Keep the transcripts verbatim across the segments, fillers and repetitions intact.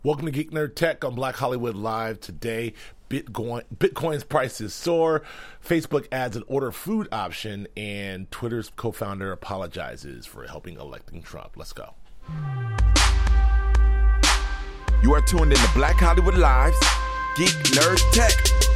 Welcome to Geek Nerd Tech on Black Hollywood Live. Today, Bitcoin, Bitcoin's prices soar, Facebook adds an order food option, and Twitter's co-founder apologizes for helping electing Trump. Let's go. You are tuned in to Black Hollywood Live's Geek Nerd Tech.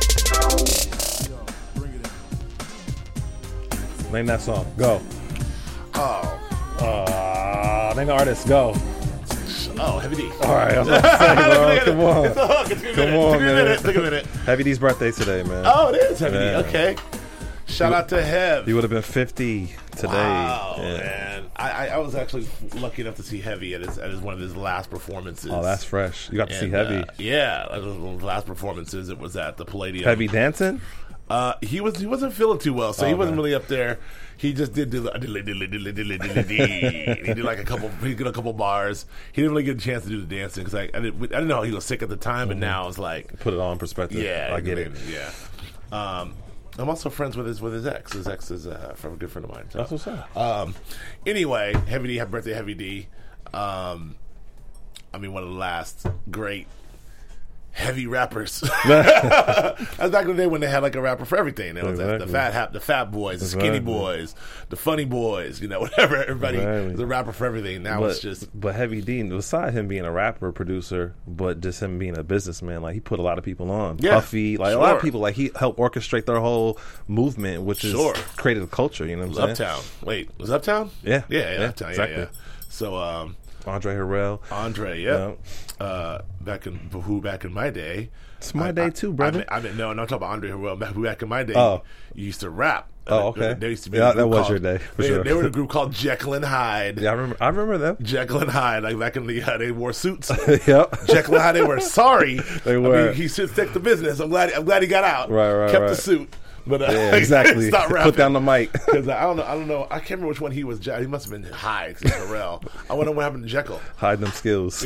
Name that song. Go. Oh. Uh, name the artist. Go. Oh, Heavy D. All right, I was about to say, bro. Come on. It's a hook. It's a Come minute. on, Took a man. minute. Took a minute. Heavy D's birthday today, man. Oh, it is Heavy Yeah. D. Okay. Shout out to Hev. He would have been fifty today. Wow, Yeah. man. I, I, I was actually lucky enough to see Heavy at, his, at his, one of his last performances. Oh, that's fresh. You got to see And, Heavy. uh, yeah, that was one of his last performances. It was at the Palladium. Heavy dancing? Uh, he was he wasn't feeling too well, so Oh, he wasn't man. really up there. He just did do the diddly, diddly, diddly, diddly, diddly, diddly. He did like a couple. He did a couple bars. He didn't really get a chance to do the dancing because I I didn't, I didn't know he was sick at the time, but now it's like Put it all in perspective. yeah, I get it. Yeah. Um, I'm also friends with his with his ex. His ex is uh, from a good friend of mine. So. That's what's up. Um, anyway, Heavy D, happy birthday, Heavy D. Um, I mean, one of the last great heavy rappers. That's back in the day when they had like a rapper for everything. There was the, the Exactly. fat hap, the fat boys, the skinny Exactly. boys, the funny boys. You know, whatever. Everybody Exactly. was a rapper for everything. Now But, it's just but Heavy D, beside him being a rapper, producer, but just him being a businessman, like he put a lot of people on. Yeah, Puffy, like a lot sure. of people, like he helped orchestrate their whole movement, which Sure. is created a culture. You know what I'm saying? Uptown. Wait, was Uptown? Yeah. yeah, yeah, Yeah, Uptown. exactly. Yeah, yeah. So, um, Andre Harrell. Andre, yeah. Uh, back in who back in my day. It's my I- day I- too, brother. I mean, I mean, no, no, I'm talking about Andre Harrell. Back, back in my day, Oh. you used to rap. Oh, Uh, okay. There used to be Yeah, a group that was called- your day, for they, sure. they were in a group called Jekyll and Hyde. Yeah, I remember. I remember them. Jekyll and Hyde, like back in the uh, they wore suits. Yep. Jekyll and Hyde, they were sorry. They I were. mean, he should stick to business. I'm glad. I'm glad he got out. Right, right, Kept the right. suit, but uh, Yeah, exactly. Stop rapping. Put down the mic. Because I don't know. I don't know. I can't remember which one he was. He must have been Hyde. 'Cause he's Harrell. I wonder what happened to Jekyll. Hide them skills.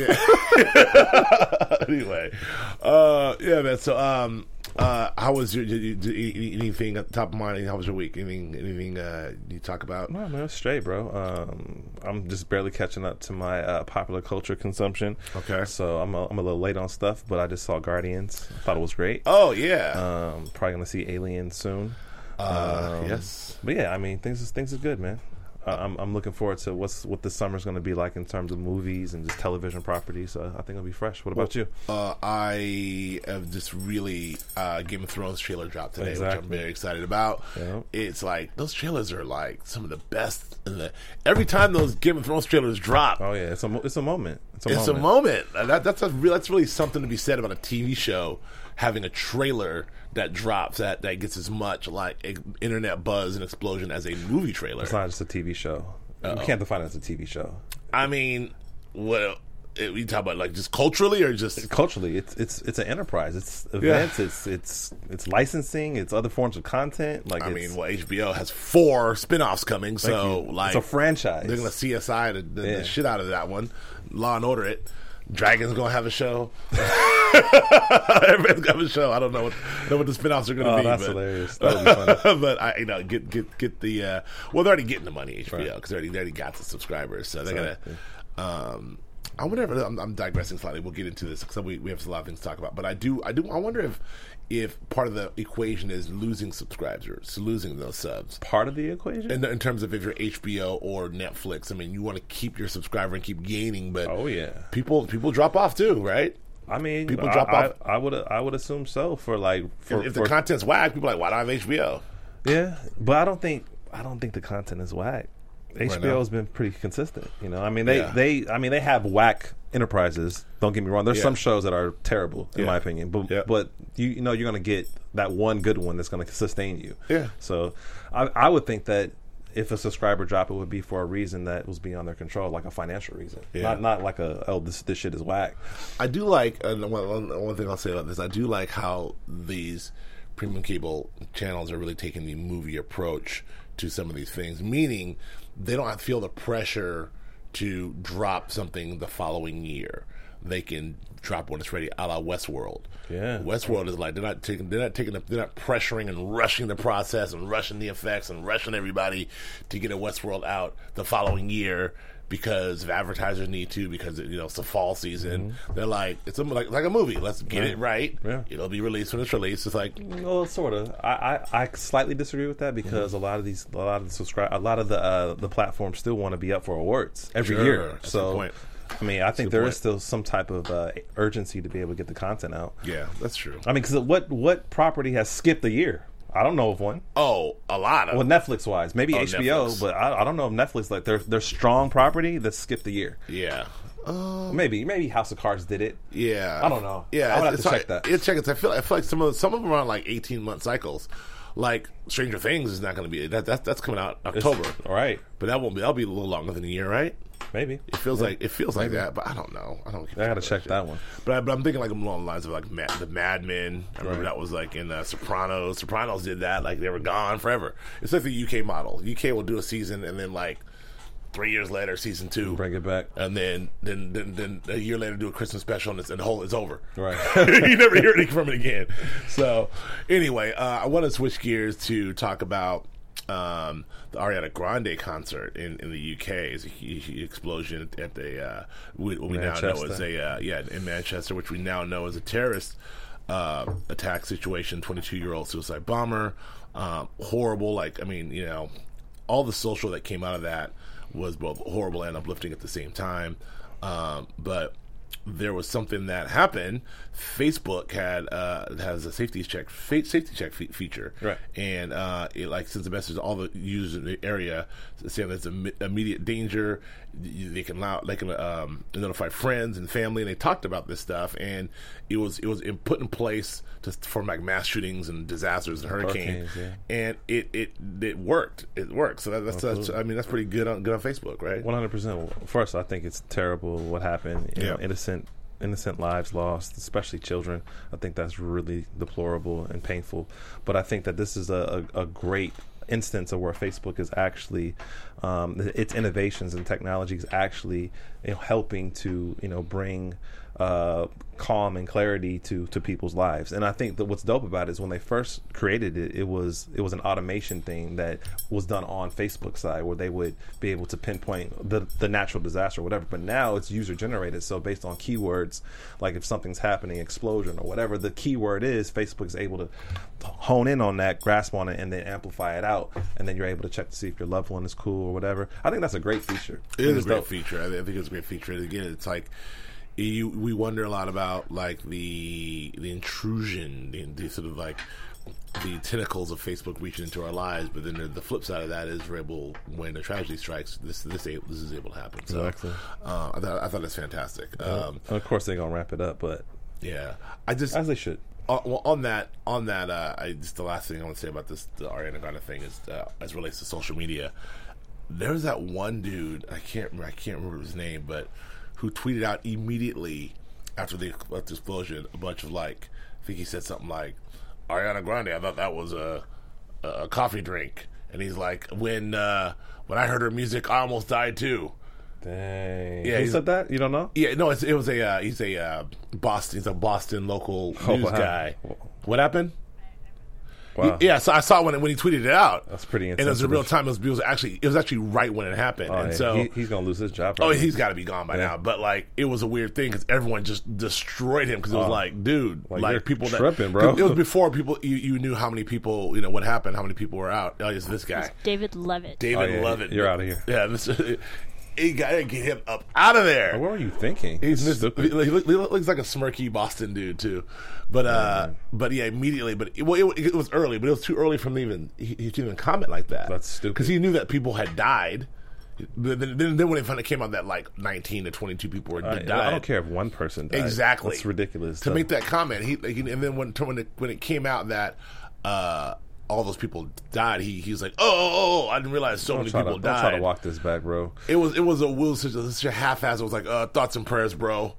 Anyway, uh, yeah, man. So, um, uh, how was your, your, your anything at the top of mind? How was your week? Anything? Anything uh, you talk about? No, man, it's straight, bro. Um, I'm just barely catching up to my uh, popular culture consumption. Okay. So I'm a, I'm a little late on stuff, but I just saw Guardians. Thought it was great. Oh yeah. Um, probably gonna see Aliens soon. Uh, Um, yes. But yeah, I mean, things is things is good, man. Uh, I'm I'm looking forward to what's what this summer's going to be like in terms of movies and just television properties. So I think it'll be fresh. What about you? Uh, I have just really uh, Game of Thrones trailer dropped today, which I'm Exactly. very excited about. Yeah. It's like those trailers are like some of the best. In the, every time those Game of Thrones trailers drop, Oh yeah, it's a mo- it's a moment. It's a it's moment. a moment. And That, that's a real, that's really something to be said about a T V show having a trailer that drops that, that gets as much like a, internet buzz and explosion as a movie trailer. It's not just a T V show. Uh-oh. You can't define it as a T V show. I mean, well, it, we talk about like just culturally or just Culturally, it's it's it's an enterprise. It's events. It's it's it's licensing. It's other forms of content. Like I it's, mean, well, H B O has four spin-offs coming, thank so you. like it's a franchise. they're gonna C S I the, the, Yeah. the shit out of that one. Law and Order it. Dragon's gonna have a show. Everybody's gonna have a show. I don't know what know what the spin-offs are gonna Oh, be. that's but, hilarious. That would be funny. but I, you know, get get get the uh, well, they're already getting the money H B O because Right. they already they already got the subscribers, so they're Exactly. gonna. Um, I wonder if I'm, I'm digressing slightly. We'll get into this because we we have a lot of things to talk about. But I do I do I wonder if if part of the equation is losing subscribers, losing those subs. Part of the equation. In, in terms of if you're H B O or Netflix, I mean, you want to keep your subscriber and keep gaining, but Oh, yeah. people people drop off too, right? I mean, People I, drop I, off. I would I would assume so for like for, if if for the content's whack, people are like, why do I have H B O? yeah, but I don't think I don't think the content is whack. H B O now? has been pretty consistent. You know, I mean they, Yeah. they I mean they have whack enterprises. Don't get me wrong. There's Yeah. some shows that are terrible in Yeah. my opinion, but Yeah. but you you know you're gonna get that one good one that's gonna sustain you. Yeah. So I I would think that if a subscriber drop, it would be for a reason that was beyond their control, like a financial reason, Yeah. not not like a oh this this shit is whack. I do like, and one, one, one thing I'll say about this, I do like how these premium cable channels are really taking the movie approach to some of these things, meaning they don't have to feel the pressure to drop something the following year. They can drop when it's ready, a la Westworld. Yeah. Westworld is like they're not taking, they're not taking, the, they're not pressuring and rushing the process and rushing the effects and rushing everybody to get a Westworld out the following year because if advertisers need to, because you know it's the fall season. Mm-hmm. They're like it's a, like like a movie. Let's get Yeah. it right. Yeah. It'll be released when it's released. It's like Well, sort of. I, I, I slightly disagree with that because Mm-hmm. a lot of these, a lot of the subscribe, a lot of the uh, the platforms still want to be up for awards every Sure, year. that's a So, good point. I mean, I think good there point. is still some type of uh, urgency to be able to get the content out. yeah, that's true. I mean, because what what property has skipped a year? I don't know of one. Oh, a lot of Well, Netflix wise, maybe Oh, H B O, Netflix. but I, I don't know if Netflix like their their strong property that skipped a year. yeah. Um, Maybe maybe House of Cards did it. Yeah, I don't know. Yeah, I would have it's to hard- check that. It's check it. I feel I feel like some of some of them are on like eighteen month cycles. Like Stranger Things is not going to be that, that that's coming out It's- October, All right, but that won't be. That'll be a little longer than a year, right? maybe. It feels like it feels like that, but I don't know. I don't. keep I got to track of check shit. that one. But, I, but I'm thinking like along the lines of like Mad, the Mad Men. I remember Right. that was like in uh, Sopranos. Sopranos did that. Like they were gone forever. It's like the U K model. U K will do a season and then like three years later, season two, Bring it back. and then then then, then a year later do a Christmas special and, it's, and the whole is over. Right. You never hear anything from it again. So anyway, uh, I want to switch gears to talk about um, the Ariana Grande concert in, in the U K. Is a huge, huge explosion at the uh, what we now know is Manchester. a uh, yeah in Manchester, which we now know is a terrorist uh, attack situation. twenty-two year old suicide bomber. Um, horrible. Like I mean, you know, all the social that came out of that was both horrible and uplifting at the same time. Um, but there was something that happened. Facebook had uh, has a safety check fa- safety check fe- feature, Right. and uh, it like sends a message to all the users in the area saying there's Im- immediate danger. You- They can allow, they can um, notify friends and family, and they talked about this stuff, and it was it was in, put in place to, for like mass shootings and disasters and hurricanes, Hurricanes, and it, it it worked. It worked. So that, that's, that's Absolutely. I mean that's pretty good on good on Facebook, right? One hundred percent. First, I think it's terrible what happened. You know, Yeah. innocent, innocent lives lost, especially children. I think that's really deplorable and painful. But I think that this is a, a, a great instance of where Facebook is actually, um, its innovations and technology is actually you know, helping to you know bring uh, calm and clarity to, to people's lives. And I think that what's dope about it is when they first created it, it was it was an automation thing that was done on Facebook side where they would be able to pinpoint the the natural disaster or whatever. But now it's user generated, so based on keywords, like if something's happening, explosion or whatever the keyword is, Facebook is able to hone in on that, grasp on it, and then amplify it out. And then you're able to check to see if your loved one is cool or whatever. I think that's a great feature. It is It's a great dope. feature. I think it's a great feature. And again, it's like you. We wonder a lot about like the the intrusion, the, the sort of like the tentacles of Facebook reaching into our lives. But then the, the flip side of that is we're able, when a tragedy strikes, this this a- this is able to happen. So Exactly. uh, I thought I thought it's fantastic. Um, And of course, they're gonna wrap it up, but yeah, I just as they should. Uh, well, on that, on that, uh, I, just the last thing I want to say about this, the Ariana Grande thing is, uh, as it relates to social media. There's that one dude, I can't, remember, I can't remember his name, but who tweeted out immediately after the, after the explosion a bunch of like, I think he said something like, Ariana Grande, I thought that was a, a coffee drink, and he's like, when, uh, when I heard her music, I almost died too. Dang. Yeah, Who he's- said that? You don't know? Yeah, no, it's, it was a, uh, he's a uh, Boston, he's a Boston local Oh, news wow. guy. What happened? Wow. Yeah, so I saw it when when he tweeted it out. That's pretty And it was in insensitive. real time. It was, it was actually it was actually right when it happened. Oh, and yeah. so he, he's gonna lose his job. oh, probably. he's got to be gone by Yeah. now. But like it was a weird thing because everyone just destroyed him because it was Oh. like, dude, Like, like, you're people that tripping, bro. 'cause it was before people you, you knew how many people you know what happened, how many people were out. Oh, it's this guy, David Levitt. David Oh, yeah, Levitt. you're outta here. Yeah, this, he got to get him up out of there. What were you thinking? He's That's just, he, stupid. look- he looks like a smirky Boston dude too, but uh, man. but yeah, immediately. But it, well, it, it was early, but it was too early for him to even he, he to even comment like that. That's stupid. because he knew that people had died. Then, then, then when it finally came out that like nineteen to twenty-two people were I, died. I don't care if one person died. Exactly. That's ridiculous. To make that comment, he, he and then when when it, when it came out that uh, all those people died, he he was like, oh, oh, oh I didn't realize so don't many try, people to, don't try to died. walk this back, bro. It was it was a will such a, such a half-ass. It was like uh, thoughts and prayers, bro.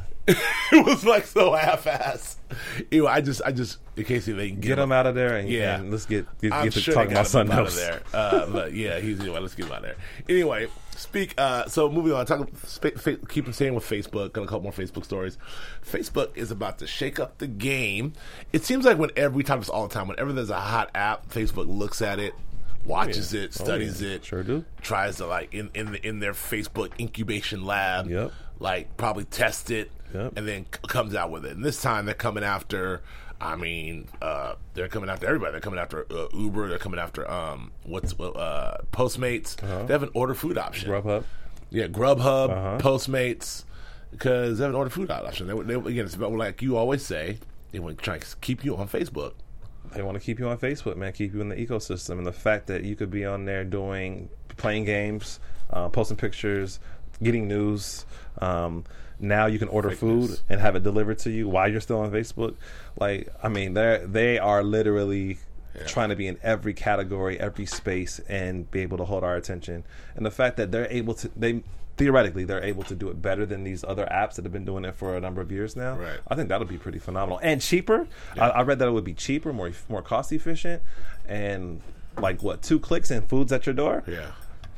It was like so half-ass. Ew, I just I just in case they can Get him out of there, and, Yeah. and let's get get, I'm get to sure talking they about got him something out else. of there. Uh, but yeah, he's anyway. Let's get him out of there. Anyway, speak. Uh, so moving on. Talk. Sp- fa- keep staying with Facebook. Got a couple more Facebook stories. Facebook is about to shake up the game. It seems like whenever we talk this all the time, whenever there's a hot app, Facebook looks at it watches Oh, yeah. it, studies oh, yeah. it, Sure do. tries to like in in, the, in their Facebook incubation lab, Yep. like probably test it, Yep. and then c- comes out with it. And this time they're coming after. I mean, uh, they're coming after everybody. They're coming after uh, Uber. They're coming after um, what's uh, Postmates. Uh-huh. They have an order food option. Grubhub. Yeah, Grubhub, Uh-huh. Postmates, because they have an order food option. They, they, again, it's about, like you always say, they want to try to keep you on Facebook. They want to keep you on Facebook, man. Keep you in the ecosystem, and the fact that you could be on there doing, playing games, uh, posting pictures, getting news. Um, now you can order Fake food news. and have it delivered to you while you're still on Facebook. Like, I mean, they they are literally Yeah. trying to be in every category, every space, and be able to hold our attention. And the fact that they're able to, they theoretically they're able to do it better than these other apps that have been doing it for a number of years now. Right. I think that'll be pretty phenomenal and cheaper. Yeah. I, I read that it would be cheaper, more more cost efficient, and like what two clicks and food's at your door. Yeah.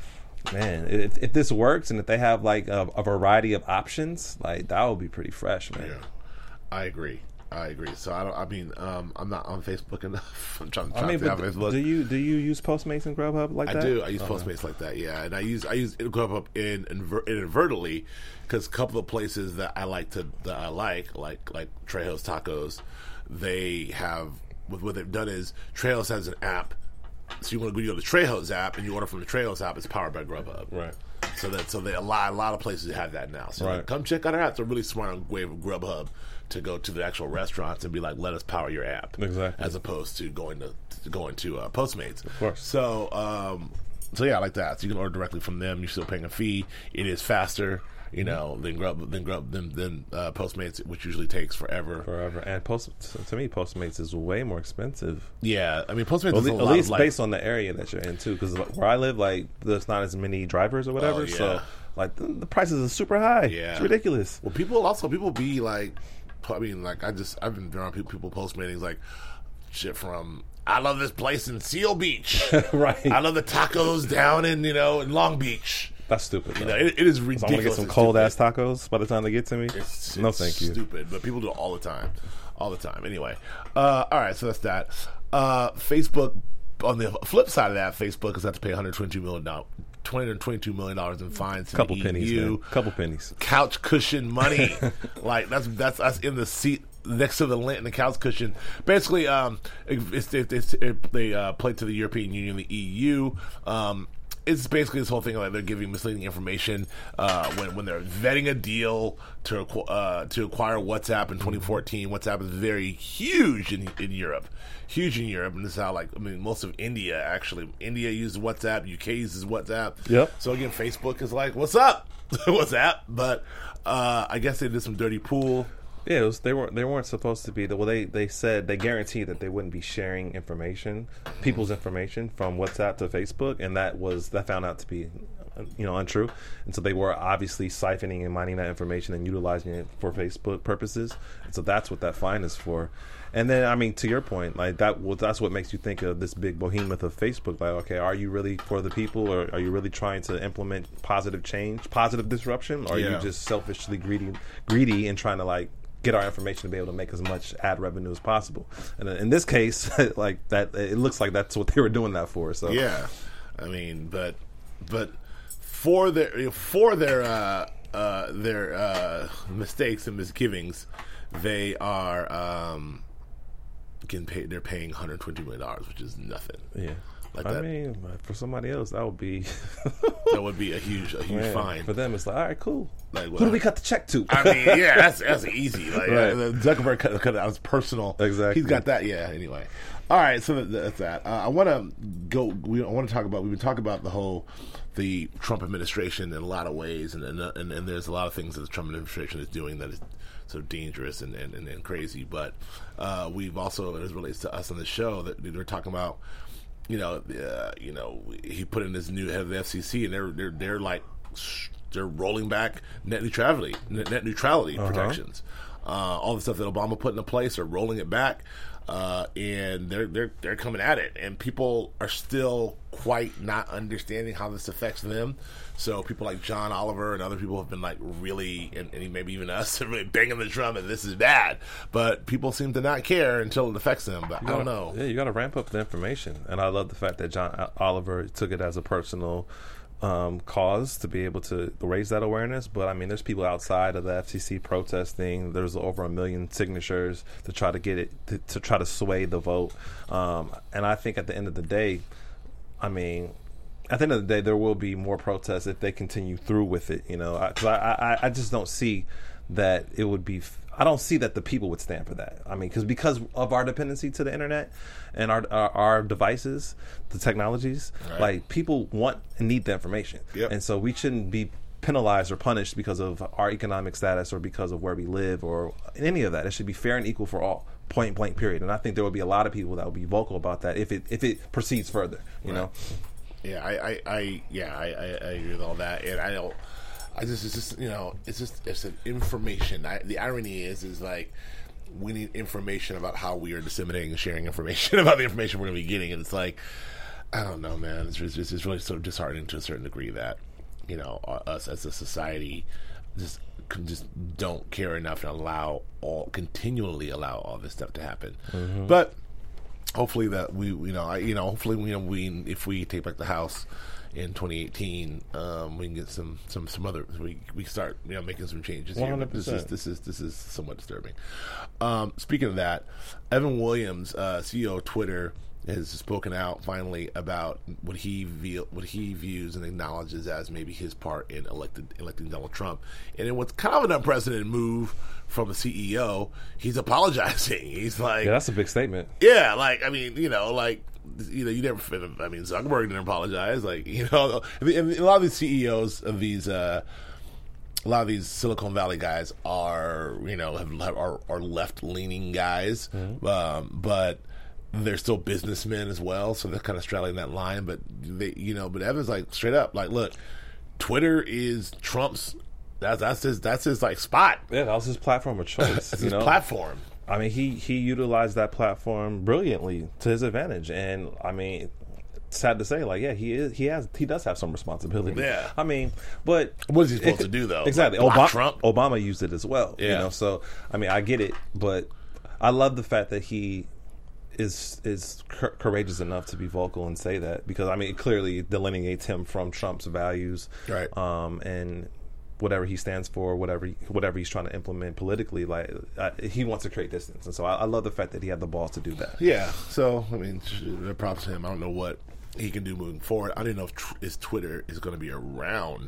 Man, if, if this works and if they have like a, a variety of options, like that would be pretty fresh, man. Yeah. I agree. I agree. So I don't. I mean, um, I'm not on Facebook enough. I'm trying, I trying mean, to stay but on Facebook. do you do you use Postmates and Grubhub like I that? do. I use Uh-huh. Postmates like that. Yeah, and I use I use Grubhub in, inver- inadvertently because a couple of places that I like to that I like like like Trejo's Tacos, they have what what they've done is Trejo's has an app. So you want to go to the Trejo's app and you order from the Trejo's app. It's powered by Grubhub. Right. So that so they a lot a lot of places have that now. So Right. like, come check out our app. It's a really smart way of Grubhub to go to the actual restaurants and be like, let us power your app, Exactly. as opposed to going to, to going to uh, Postmates. Of course. So um, so yeah, I like that. So you can order directly from them. You're still paying a fee. It is faster, you know, than Grub than Grub than, than uh, Postmates, which usually takes forever. Forever. And Post to me, Postmates is way more expensive. Yeah, I mean Postmates Well, is a at lot least of, like, based on the area that you're in too, because where I live, like there's not as many drivers or whatever, Oh, yeah. so like the, the prices are super high. Yeah. It's ridiculous. Well, people also people be like, I mean, like I just I've been around people, people post meetings like shit from I love this place in Seal Beach, Right. I love the tacos down in you know in Long Beach. That's stupid. You though. know, it, it is 'Cause ridiculous. I'm gonna get some and cold stupid. ass tacos by the time they get to me. It's, no, it's thank you. Stupid, but people do it all the time, all the time. Anyway, uh, all right, so that's that. Uh, Facebook. On the flip side of that, Facebook has had to pay one hundred twenty-two million dollars, two hundred twenty-two million dollars in fines to Couple the pennies, E U. man. Couple pennies. Couch cushion money, like that's that's us in the seat next to the lint and the couch cushion. Basically, um, it's, it's, it's, it, they uh, played to the European Union, the E U. Um, it's basically this whole thing like they're giving misleading information uh, when when they're vetting a deal to acqu- uh, to acquire WhatsApp in twenty fourteen. WhatsApp is very huge in in Europe, huge in Europe, and this is how like I mean most of India actually India uses WhatsApp, U K uses WhatsApp. Yep. So again, Facebook is like, what's up, WhatsApp? But uh, I guess they did some dirty pool. Yeah, it was, they weren't they weren't supposed to be. Well, they they said they guaranteed that they wouldn't be sharing information, people's information from WhatsApp to Facebook, and that was that found out to be, you know, untrue. And so they were obviously siphoning and mining that information and utilizing it for Facebook purposes. And so that's what that fine is for. And then, I mean, to your point, like that, well, that's what makes you think of this big behemoth of Facebook. Like, okay, are you really for the people, or are you really trying to implement positive change, positive disruption, or are Yeah. you just selfishly greedy, greedy, and trying to like get our information to be able to make as much ad revenue as possible? And in this case, like that, it looks like that's what they were doing that for. So Yeah, I mean, but but for their for their uh, uh, their uh, mistakes and misgivings, they are um, getting paid. They're paying one hundred twenty million dollars, which is nothing. yeah. Like I that. mean, for somebody else, that would be That would be a huge a huge Man, fine. for them. It's like, all right, cool. Like, Who do we cut the check to? I mean, yeah, that's that's easy. Like Right. uh, Zuckerberg cut, cut it out. It's personal. Exactly. He's got that. Yeah. Anyway, all right. So that, that's that. Uh, I want to go. We I want to talk about. We've been talking about the whole the Trump administration in a lot of ways, and and and, and there's a lot of things that the Trump administration is doing that is so dangerous and and, and, and crazy. But uh, we've also, as it relates to us on the show, that we're talking about. You know, uh, you know, he put in his new head of the F C C, and they're they're they're like they're rolling back net neutrality, net, net neutrality Uh-huh. protections. uh, all the stuff that Obama put into place are rolling it back. Uh, and they're they're they're coming at it, and people are still quite not understanding how this affects them. So people like John Oliver and other people have been like really, and, and maybe even us, really banging the drum, and this is bad. But people seem to not care until it affects them. But You I don't gotta- know. Yeah, you got to ramp up the information, and I love the fact that John O- Oliver took it as a personal um, cause to be able to raise that awareness. But I mean, there's people outside of the F C C protesting. There's over a million signatures to try to get it to, to try to sway the vote. Um, and I think at the end of the day, I mean. At the end of the day, there will be more protests if they continue through with it. You know, because I, I, I, I just don't see that it would be. F- I don't see that the people would stand for that. I mean, because because of our dependency to the internet and our our, our devices, the technologies, Right. like people want and need the information, Yep. and so we shouldn't be penalized or punished because of our economic status or because of where we live or any of that. It should be fair and equal for all. Point blank. Period. And I think there will be a lot of people that will be vocal about that if it if it proceeds further. You Right. know. Yeah, I, I, I yeah, I, I, I agree with all that, and I don't. I just, it's just, you know, it's just, it's an information. I, the irony is, is like, we need information about how we are disseminating and sharing information about the information we're going to be getting, and it's like, I don't know, man. It's just, it's really so disheartening to a certain degree that, you know, us as a society just just don't care enough to allow all, continually allow all this stuff to happen, Mm-hmm. but. Hopefully that we, you know, I, you know, hopefully you know, we, if we take back the House in twenty eighteen, um, we can get some, some, some other, we, we start, you know, making some changes here. But This is, this is, this is somewhat disturbing. Um, speaking of that, Evan Williams, uh, C E O of Twitter, has spoken out finally about what he view, what he views and acknowledges as maybe his part in elected electing Donald Trump. And in what's kind of an unprecedented move from a C E O, he's apologizing. He's like, Yeah, that's a big statement. yeah, like, I mean, you know, like, you know, you never, I mean, Zuckerberg didn't apologize. Like, you know, I mean, a lot of these C E Os of these, uh, a lot of these Silicon Valley guys are, you know, have, have, are, are left-leaning guys, Mm-hmm. um, but they're still businessmen as well, so they're kind of straddling that line. But they, you know, but Evan's like straight up, like, look, Twitter is Trump's. That's that's his that's his like spot. Yeah, that was his platform of choice. That's you his know? platform. I mean, he he utilized that platform brilliantly to his advantage, and I mean, sad to say, like, yeah, he is he has he does have some responsibility. Yeah. I mean, but What is he supposed it- to do though? Exactly. Like, block Obama, Trump? Obama used it as well. You Yeah. know, so I mean, I get it, but I love the fact that he is is cur- courageous enough to be vocal and say that, because I mean, it clearly delineates him from Trump's values, Right. Um, and whatever he stands for, whatever he, whatever he's trying to implement politically, like uh, he wants to create distance, and so I, I love the fact that he had the balls to do that. Yeah, so I mean, the props to him. I don't know what he can do moving forward. I don't know if tr- his Twitter is going to be around.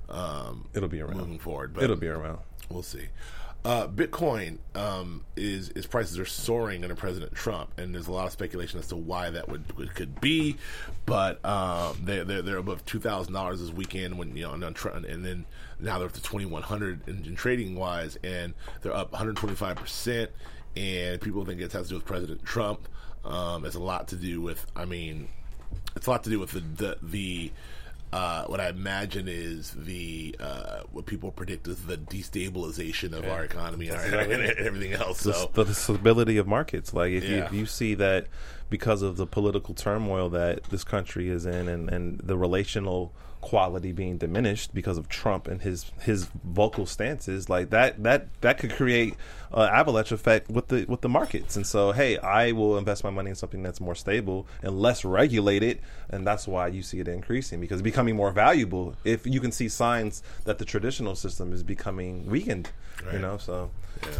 Um, It'll be around moving forward, but It'll be around. we'll see. Uh, Bitcoin um, is its prices are soaring under President Trump, and there's a lot of speculation as to why that would, would could be. But um, they're, they're they're above two thousand dollars this weekend, when you know, and, on, and then now they're up to twenty one hundred in, in trading wise, and they're up one hundred twenty five percent. And people think it has to do with President Trump. Um, it's a lot to do with. I mean, it's a lot to do with the the. the Uh, what I imagine is the uh, what people predict is the destabilization of our economy and, our, exactly and everything else. So the, the stability of markets. Like if, you, Yeah. if you see that because of the political turmoil that this country is in, and, and the relational quality being diminished because of Trump and his his vocal stances, like that that that could create an avalanche effect with the with the markets. And so, hey, I will invest my money in something that's more stable and less regulated, and that's why you see it increasing, because it's becoming more valuable if you can see signs that the traditional system is becoming weakened. Right. You know, so yeah.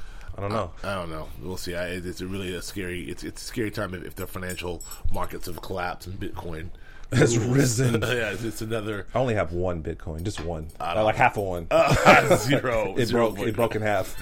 I don't know. I don't know. We'll see. I, it's a really a scary. It's it's a scary time if, if the financial markets have collapsed and Bitcoin Has risen. yeah, it's, it's another I only have one Bitcoin, just one, I uh, don't- like half of one. uh, zero. it zero broke. It broke in half.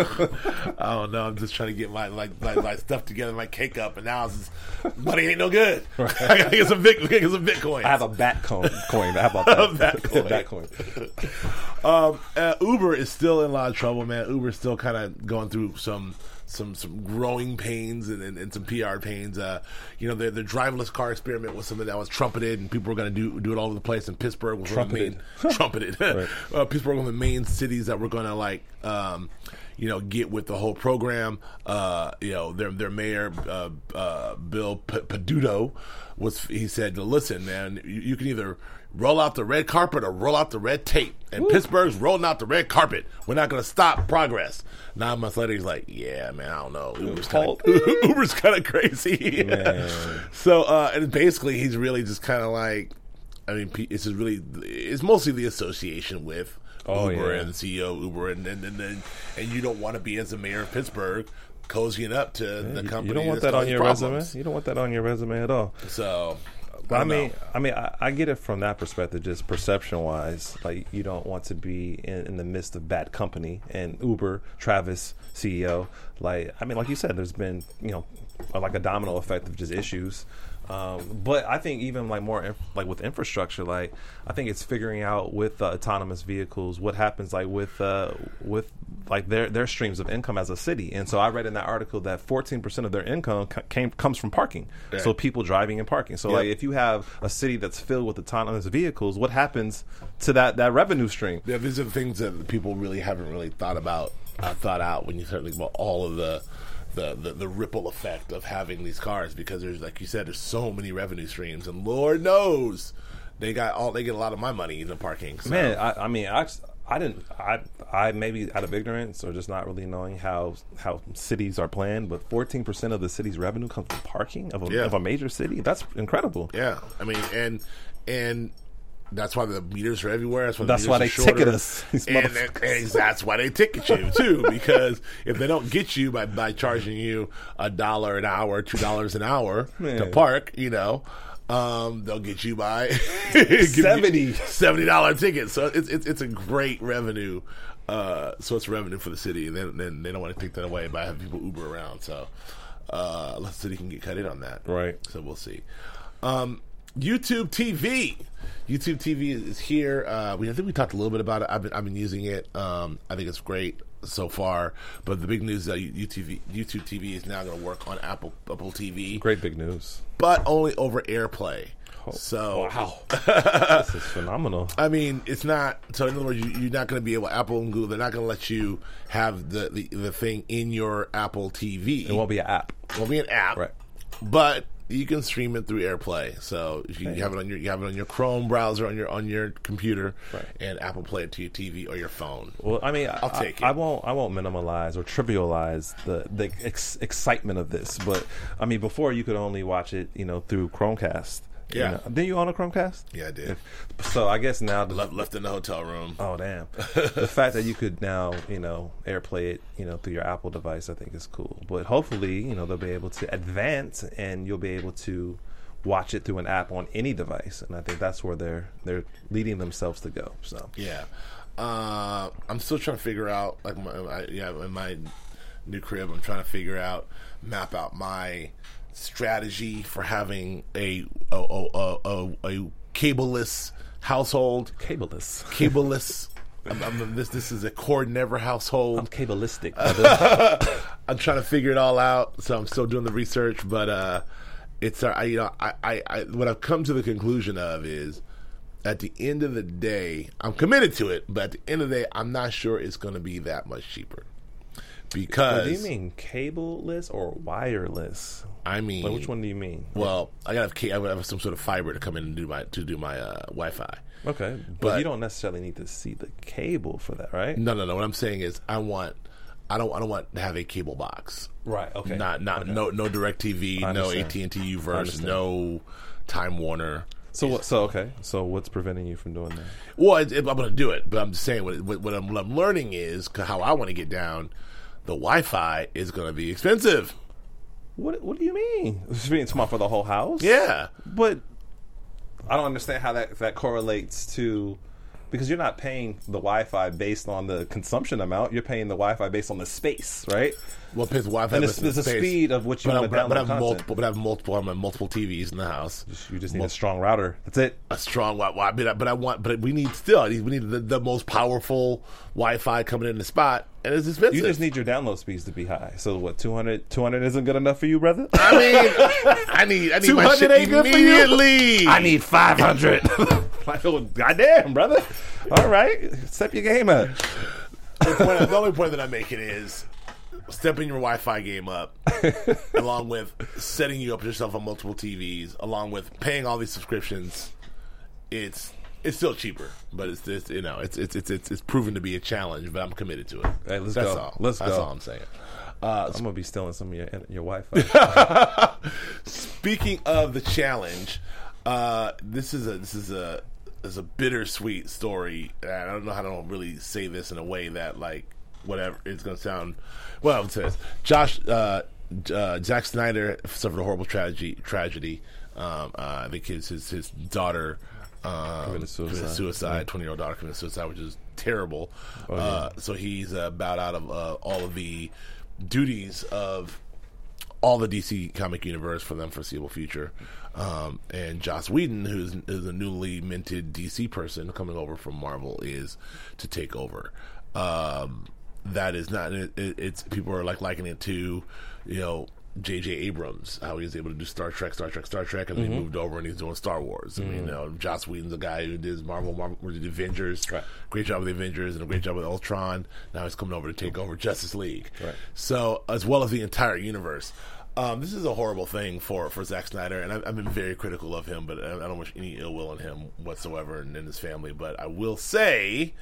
I don't know. I'm just trying to get my like my, my stuff together, my cake up, and now it's just, money ain't no good. I gotta get some big, get some Bitcoin. I have a bat coin. coin. How about that? Bat coin. Bat coin. Um, uh, Uber is still in a lot of trouble, man. Uber's still kind of going through some some some growing pains and, and, and some P R pains. Uh, you know, the the driverless car experiment was something that was trumpeted, and people were going to do do it all over the place. And Pittsburgh was one of the main trumpeted. Right. uh, Pittsburgh was one of the main cities that were going to like. Um, you know, get with the whole program. Uh, you know, their their mayor, uh, uh, Bill P- Peduto, was he said, "Listen, man, you, you can either roll out the red carpet or roll out the red tape." And Ooh. Pittsburgh's rolling out the red carpet. We're not going to stop progress. Nine months later, he's like, "Yeah, man, I don't know. Uber's kind of Uber's kind of crazy." So, uh, and basically, he's really just kind of like, I mean, it's just really, it's mostly the association with oh, Uber yeah. and the C E O of Uber, and and, and and and you don't want to be as a mayor of Pittsburgh cozying up to yeah, the company. You don't want that on your problems. resume. You don't want that on your resume at all. So. But I, I mean, know. I mean, I, I get it from that perspective, just perception-wise. Like, you don't want to be in, in the midst of bad company. And Uber, Travis, C E O, like, I mean, like you said, there's been, you know, like a domino effect of just issues. Um, but I think even like more inf- like with infrastructure, like I think it's figuring out with uh, autonomous vehicles what happens like with uh, with like their their streams of income as a city. And so I read in that article that fourteen percent of their income c- came comes from parking. Right. So people driving and parking. So yep. like if you have a city that's filled with autonomous vehicles, what happens to that that revenue stream? Yeah, these are the things that people really haven't really thought about, uh, thought out when you start thinking about all of the. The, the the ripple effect of having these cars, because there's, like you said, there's so many revenue streams, and Lord knows they got all they get a lot of my money in the parking. So. Man, I, I mean, I just, I didn't I I maybe out of ignorance or just not really knowing how how cities are planned, but fourteen percent of the city's revenue comes from parking of a, yeah. of a major city. That's incredible. Yeah, I mean, and and. That's why the meters are everywhere. That's why, the that's why they shorter. ticket us. And, and that's why they ticket you, too. Because if they don't get you by, by charging you a dollar an hour, two dollars an hour Man. to park, you know, um, they'll get you by seventy seventy dollar tickets. So it's, it's it's a great revenue. Uh, so it's revenue for the city. And then, then they don't want to take that away by having people Uber around. So uh, unless the city can get cut in on that. Right. So we'll see. Um, YouTube T V. YouTube T V is here. Uh, we I think we talked a little bit about it. I've been I've been using it. Um, I think it's great so far. But the big news is that YouTube YouTube T V is now going to work on Apple Apple T V. Great big news. But only over AirPlay. Oh, so wow, this is phenomenal. I mean, it's not. So in other words, you, you're not going to be able. Apple and Google, they're not going to let you have the, the the thing in your Apple T V. It won't be an app. It won't be an app. Right. But you can stream it through AirPlay. So if you, you have it on your you have it on your Chrome browser on your on your computer, right. and Apple Play it to your T V or your phone. Well, I mean, I'll I, take I, it. I won't I won't minimalize or trivialize the the ex- excitement of this, but I mean, before you could only watch it, you know, through Chromecast. Yeah. You know, didn't you own a Chromecast? Yeah, I did. So I guess now the, left left in the hotel room. Oh damn! The fact that you could now, you know, AirPlay it, you know, through your Apple device, I think is cool. But hopefully, you know, they'll be able to advance, and you'll be able to watch it through an app on any device. And I think that's where they're they're leading themselves to go. So yeah, uh, I'm still trying to figure out like my, I, yeah in my new crib. I'm trying to figure out map out my strategy for having a a a, a, a cableless household. Cableless, cableless. I'm, I'm, this this is a cord never household. I'm cableistic. I'm trying to figure it all out, so I'm still doing the research. But uh, it's uh, I, you know I, I, I what I've come to the conclusion of is at the end of the day I'm committed to it, but at the end of the day I'm not sure it's going to be that much cheaper. Because what do you mean cableless or wireless? I mean, like, which one do you mean? Well, I gotta have, I would have some sort of fiber to come in and do my to do my uh, Wi-Fi. Okay, but, but you don't necessarily need to see the cable for that, right? No, no, no. What I'm saying is, I want, I don't, I don't want to have a cable box. Right. Okay. Not, not, okay. no, no DirecTV, no A T and T Uverse, no Time Warner. So what? So okay. So what's preventing you from doing that? Well, it, it, I'm going to do it, but I'm just saying what, what, what, I'm, what I'm learning is how I want to get down. The Wi-Fi is going to be expensive. What What do you mean? It's being smart for the whole house? Yeah, but I don't understand how that that correlates to, because you're not paying the Wi-Fi based on the consumption amount. You're paying the Wi-Fi based on the space, right? Well, it pays the Wi-Fi and it's, there's a speed of which you want to download but I have content. multiple, but I have multiple, I have multiple T Vs in the house. Just, you just need Mul- a strong router. That's it. A strong Wi-Fi. But I, but I want, but we need still, we need the, the most powerful Wi-Fi coming in the spot, and it's expensive. You just need your download speeds to be high. So what? two hundred, two hundred isn't good enough for you, brother? I mean, I need, I need my shit ain't good immediately. For you? I need five hundred. Like, oh, goddamn, brother. All right, step your game up. the, point, the only point that I'm making is stepping your Wi-Fi game up, along with setting you up yourself on multiple T Vs, along with paying all these subscriptions. It's it's still cheaper, but it's just, you know it's it's it's it's it's proven to be a challenge. But I'm committed to it. Hey, let's That's go. all. Let's That's go. all I'm saying. Uh, I'm gonna be stealing some of your your Wi-Fi. Speaking of the challenge, uh, this is a this is a is a bittersweet story. I don't know how to really say this in a way that like whatever it's going to sound. Well, it says Josh uh, uh, Zack Snyder suffered a horrible tragedy. Tragedy. Um, uh, I think his his, his daughter um, committed suicide. Committed suicide. Twenty-year-old daughter committed suicide, which is terrible. Oh, yeah. uh, so he's uh, bowed out of uh, all of the duties of all the D C comic universe for the foreseeable future. Um, and Joss Whedon, who's is a newly minted D C person coming over from Marvel, is to take over. Um, that is not it, it, it's people are like likening it to, you know, J J Abrams, how he was able to do Star Trek, Star Trek, Star Trek, and then mm-hmm. he moved over and he's doing Star Wars. I mm-hmm. mean, you know, Joss Whedon's the guy who did Marvel, Marvel, who did Avengers, right. Great job with the Avengers and a great job with Ultron. Now he's coming over to take over Justice League. Right. So, as well as the entire universe. Um, this is a horrible thing for, for Zack Snyder, and I've, I've been very critical of him, but I, I don't wish any ill will in him whatsoever and in his family. But I will say,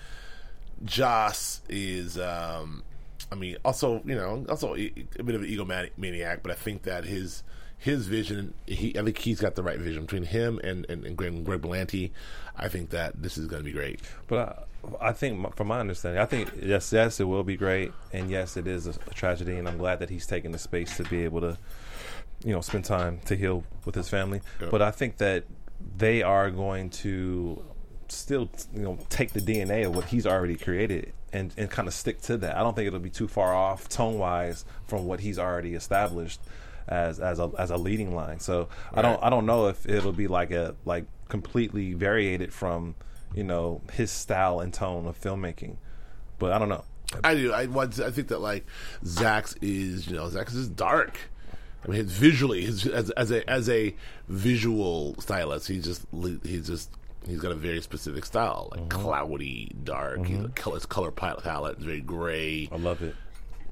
Joss is, um, I mean, also, you know, also a, a bit of an egomaniac, but I think that his his vision, he I think he's got the right vision between him and, and, and Greg, Greg Berlanti. I think that this is going to be great. But I, I think, from my understanding, I think, yes, yes, it will be great, and yes, it is a, a tragedy, and I'm glad that he's taking the space to be able to, you know, spend time to heal with his family. Yeah. But I think that they are going to still, you know, take the D N A of what he's already created and, and kind of stick to that. I don't think it'll be too far off tone-wise from what he's already established as as a as a leading line. So right. I don't I don't know if it'll be like a like completely variated from, you know, his style and tone of filmmaking. But I don't know. I do. I I think that like Zach's is, you know, Zach's is dark. I mean, his visually, his as as a as a visual stylist, he's just he's just he's got a very specific style, like mm-hmm. cloudy, dark. Mm-hmm. His, color, his color palette is very gray. I love it.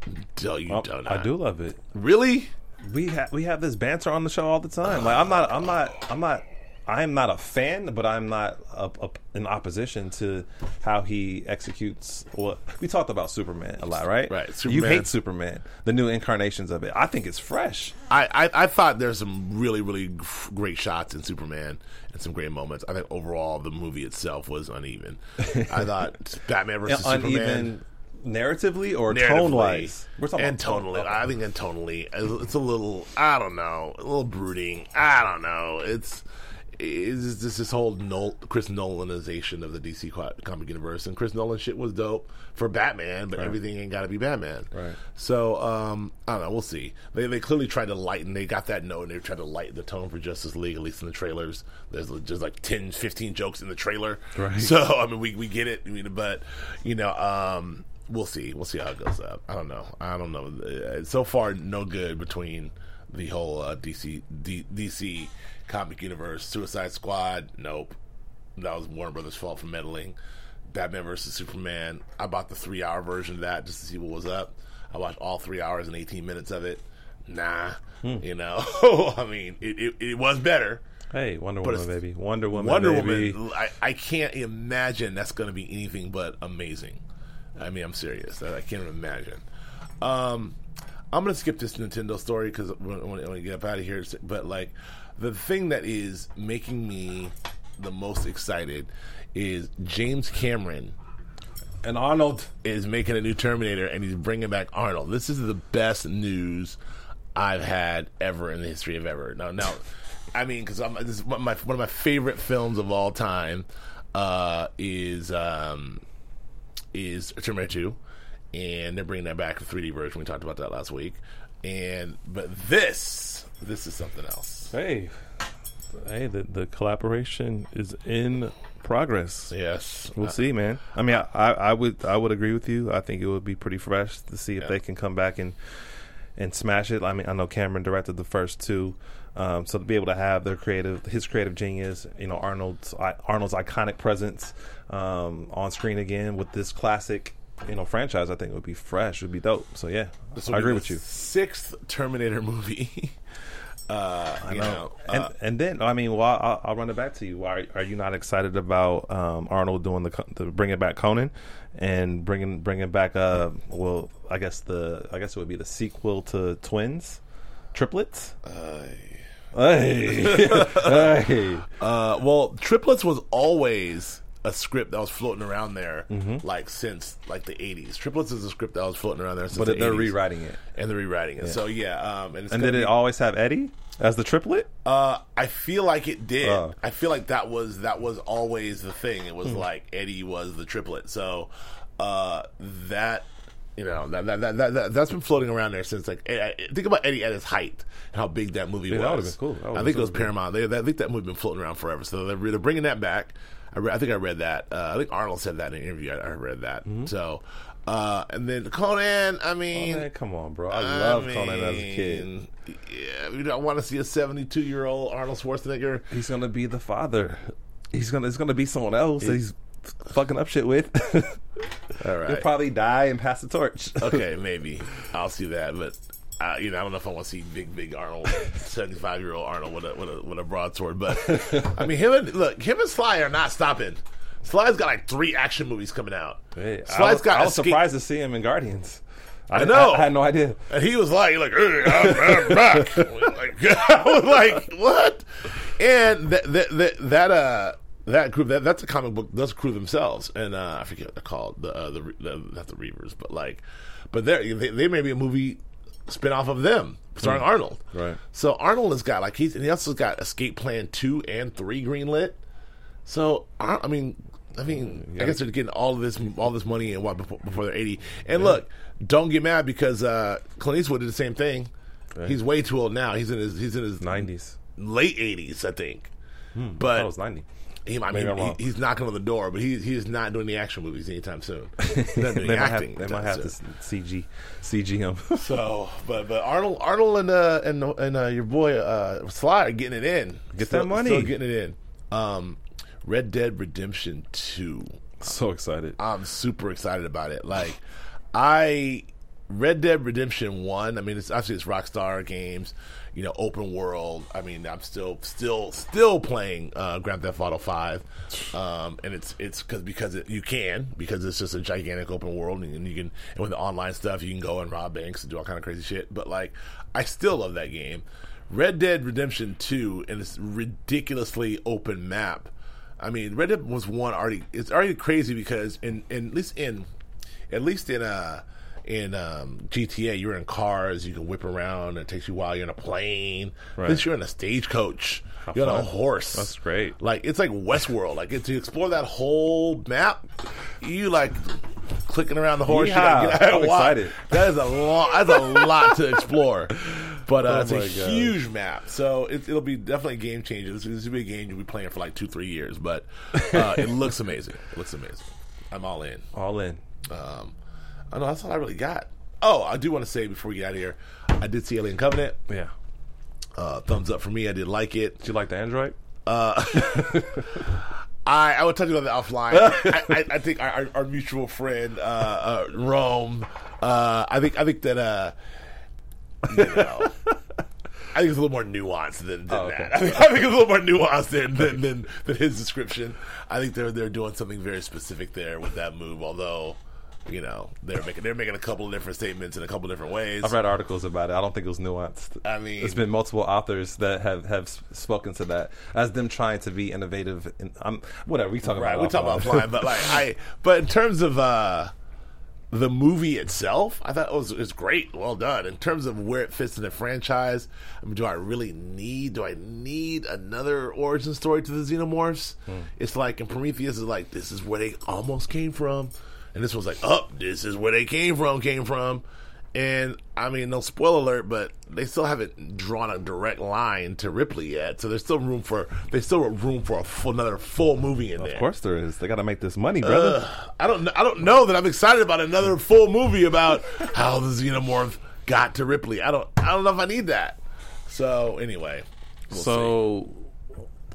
Do you I, don't? I do love it. Really? We have we have this banter on the show all the time. Like I'm not I'm not I'm not I'm not a fan, but I'm not up, up in opposition to how he executes. What we talked about Superman a lot, right? Right. Superman. You hate Superman, the new incarnations of it. I think it's fresh. I, I, I thought there's some really really great shots in Superman and some great moments. I think overall the movie itself was uneven. I thought Batman versus uneven. Superman. Narratively or tone wise? We're talking and about tonally. I think and tonally, it's a little. I don't know, a little brooding. I don't know. It's it's just this whole Nol- Chris Nolanization of the D C comic universe, and Chris Nolan shit was dope for Batman, but right. everything ain't got to be Batman. Right. So um, I don't know. We'll see. They they clearly tried to lighten. They got that note, and they tried to lighten the tone for Justice League. At least in the trailers, there's just like ten, fifteen jokes in the trailer. Right. So I mean, we we get it. I mean, but you know. Um, We'll see. We'll see how it goes up. I don't know. I don't know. Uh, so far, no good between the whole uh, D C D, DC comic universe. Suicide Squad, nope. That was Warner Brothers' fault for meddling. Batman versus Superman. I bought the three-hour version of that just to see what was up. I watched all three hours and eighteen minutes of it. Nah. Hmm. You know? I mean, it, it, it was better. Hey, Wonder Woman, baby. Wonder Woman, Wonder baby. Woman. I, I can't imagine that's going to be anything but amazing. I mean, I'm serious. I can't even imagine. Um, I'm going to skip this Nintendo story because I want to get up out of here. But, like, the thing that is making me the most excited is James Cameron. And Arnold. Is making a new Terminator, and he's bringing back Arnold. This is the best news I've had ever in the history of ever. Now, now I mean, because this is one of, my, one of my favorite films of all time uh, is... Um, is Terminator two, and they're bringing that back to three D version. We talked about that last week, and but this this is something else. Hey, hey, the the collaboration is in progress. Yes, we'll uh, see, man. I mean, I, I, I would I would agree with you. I think it would be pretty fresh to see if yeah. they can come back and and smash it. I mean, I know Cameron directed the first two. Um, so to be able to have their creative, his creative genius, you know, Arnold's Arnold's iconic presence um, on screen again with this classic you know, franchise, I think it would be fresh. It would be dope. So yeah, This will I be agree the with you. Sixth Terminator movie. uh, I you know. know, and uh, and then I mean, well, I'll, I'll run it back to you. Why are you not excited about um, Arnold doing the, the bringing back Conan and bringing bringing back uh well I guess the I guess it would be the sequel to Twins, Triplets. uh, Hey, hey. Uh, well, Triplets was always a script that was floating around there, Mm-hmm. like since like the eighties. Triplets is a script that was floating around there since But the they're eighties. rewriting it. and they're rewriting it. So yeah, um, and, it's And gonna did it be- always have Eddie as the triplet? Uh, I feel like it did. Oh. I feel like that was that was always the thing. It Hmm. was like Eddie was the triplet. So uh, that. You know that that, that that that that's been floating around there since like eh, eh, think about Eddie at his height and how big that movie Yeah, was. that would've been cool. That would've I think been it was so cool. Paramount. They, I think that movie been floating around forever. So they're, they're bringing that back. I, re- I think I read that. Uh, I think Arnold said that in an interview. I, I read that. Mm-hmm. So uh, and then Conan. I mean, Oh, man, come on, bro. I love I Conan as a kid. mean, Yeah, you know, I want to see a seventy-two year old Arnold Schwarzenegger. He's gonna be the father. He's gonna. It's gonna be someone else that he's fucking up shit with. All right. He'll probably die and pass the torch. Okay, maybe I'll see that, but uh, you know, I don't know if I want to see big, big Arnold, seventy-five year old Arnold with a with a with a broadsword. But I mean, him and look, him and Sly are not stopping. Sly's got like three action movies coming out. Hey, I Sly's was, got I was Escape- surprised to see him in Guardians. I, I know. I, I had no idea. And he was like, like, "Hey, I'm, I'm back." Like, I was like, what? And that that that, that uh. That group, that, that's a comic book. Those crew themselves, and uh, I forget what they're called. The, uh, the, the not the Reavers, but like, but they're, they they may be a movie spin off of them starring Arnold. Right. So Arnold has got like he's and he also got Escape Plan two and three greenlit. So I, I mean, I mean, Yeah. I guess they're getting all of this all this money and what before, before they're eighty. And look, don't get mad because uh, Clint Eastwood did the same thing. Right. He's way too old now. He's in his he's in his Nineties. late eighties, I think. I But thought it was ninety. he, I Maybe mean, I'm wrong. he, he's knocking on the door, but he he's not doing the action movies anytime soon. He's not doing They might have. acting. They anytime might have to soon. C G, C G him. So, but but Arnold Arnold and uh, and and uh, your boy uh, Sly are getting it in. Get Still- that money. Still getting it in. Um, Red Dead Redemption two. So excited. I'm super excited about it. Like, I Red Dead Redemption one. I mean, it's actually it's Rockstar Games. You know, open world. I mean, I'm still, still, still playing uh, Grand Theft Auto Five, um, and it's it's because because it, you can because it's just a gigantic open world, and you can and with the online stuff you can go and rob banks and do all kind of crazy shit. But like, I still love that game. Red Dead Redemption two and this ridiculously open map. I mean, Red Dead was one already. It's already crazy because in, in at least in at least in uh in um, G T A, you're in cars, you can whip around, and it takes you a while. You're in a plane. Right. This you're in a stagecoach. How You're on a fun. horse. That's great. Like it's like Westworld. Like to explore that whole map, you like clicking around the horse. You gotta Yeehaw. get out I'm and walk. excited. That is a lot. That's a lot to explore. But uh, Oh it's a my God. huge map, so it, it'll be definitely a game changer. This, this will be a game you'll be playing for like two, three years. But uh, it looks amazing. It looks amazing. I'm all in. All in. Um, I know that's all I really got. Oh, I do want to say before we get out of here, I did see Alien Covenant. Yeah. Uh, thumbs up for me. I did like it. Did you like the Android? I, I would talk to you about that offline. I, I, I think our, our, our mutual friend uh, uh, Rome. Uh, I think I think that uh, you know, I think it's a little more nuanced than, than Oh, okay. that. I think, I think it's a little more nuanced than, than, than, than his description. I think they're they're doing something very specific there with that move. Although, you know, they're making they're making a couple of different statements in a couple of different ways. I've read articles about it. I don't think it was nuanced. I mean, There's been multiple authors that have, have s- spoken to that as them trying to be innovative. In, um, whatever we talk right, about. we talk about offline. flying, but like I, but in terms of uh, the movie itself, I thought it was it's great, well done. In terms of where it fits in the franchise, I mean, do I really need? Do I need another origin story to the Xenomorphs? Hmm. It's like in Prometheus is like this is where they almost came from, and this one's like, oh, this is where they came from, came from. And I mean, no spoiler alert, but they still haven't drawn a direct line to Ripley yet. So there's still room for there's still room for a full, another full movie in there. Of course there is. They got to make this money, brother. Uh, I don't. kn- I don't know that I'm excited about another full movie about how the Xenomorph got to Ripley. I don't. I don't know if I need that. So anyway, we'll see. so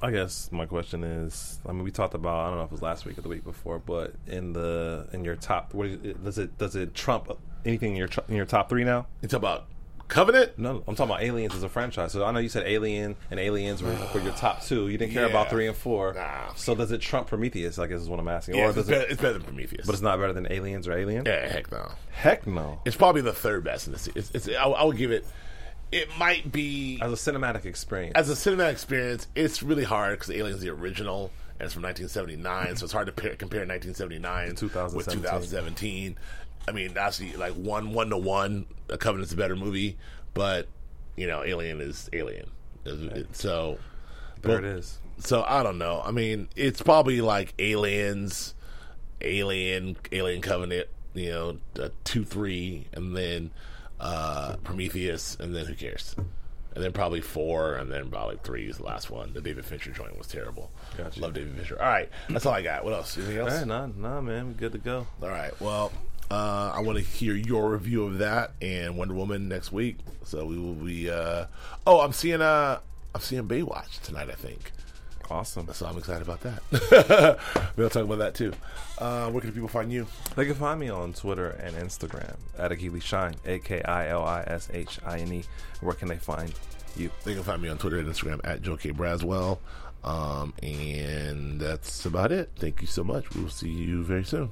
I guess my question is, I mean, we talked about, I don't know if it was last week or the week before, but in the in your top, what is it, does it does it trump anything in your in your top three now? You talk about Covenant? No, I'm talking about Aliens as a franchise. So I know you said Alien and Aliens were, were your top two. You didn't care Yeah. about three and four. Nah. So does it trump Prometheus? I guess is what I'm asking. Yeah, or it's, does better, it, it's better than Prometheus. but it's not better than Aliens or Alien? yeah, heck no. Heck no. It's probably the third best in the series. It's, it's, I, I would give it. It might be As a cinematic experience. as a cinematic experience. It's really hard because Alien's the original and it's from nineteen seventy-nine, so it's hard to pair, compare nineteen seventy-nine two thousand with seventeen. twenty seventeen. I mean, actually, like one one to one, A Covenant's a better movie, but you know, Alien is Alien. It- it- so there but- it is. So I don't know. I mean, it's probably like Aliens, Alien, Alien Covenant, you know, uh, two, three, and then uh, Prometheus, and then who cares? And then probably four, and then probably three is the last one. The David Fincher joint was terrible. Gotcha. Love David Fincher. All right, that's all I got. What else? Anything else? All right, nah, nah, man, we're good to go. All right. Well, uh, I want to hear your review of that and Wonder Woman next week. So we will be. Uh, oh, I'm seeing. Uh, I'm seeing Baywatch tonight, I think. Awesome. So I'm excited about that. We'll talk about that too. Uh, where can people find you? They can find me on Twitter and Instagram at Akili Shine, A K I L I S H I N E. Where can they find you? They can find me on Twitter and Instagram at Joe K. Braswell. Um, and that's about it. Thank you so much. We will see you very soon.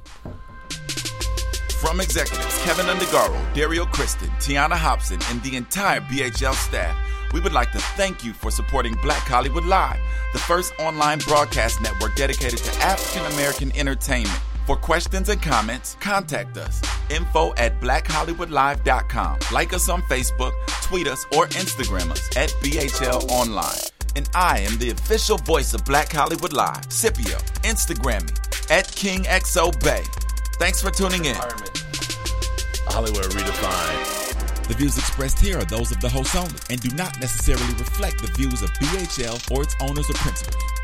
From executives Kevin Undergaro, Dario Kristen, Tiana Hobson, and the entire B H L staff, we would like to thank you for supporting Black Hollywood Live, the first online broadcast network dedicated to African American entertainment. For questions and comments, contact us. Info at black hollywood live dot com. Like us on Facebook, tweet us, or Instagram us at B H L Online. And I am the official voice of Black Hollywood Live, Scipio. Instagram me at King X O Bay. Thanks for tuning in. Hollywood Redefined. The views expressed here are those of the host only and do not necessarily reflect the views of B H L or its owners or principals.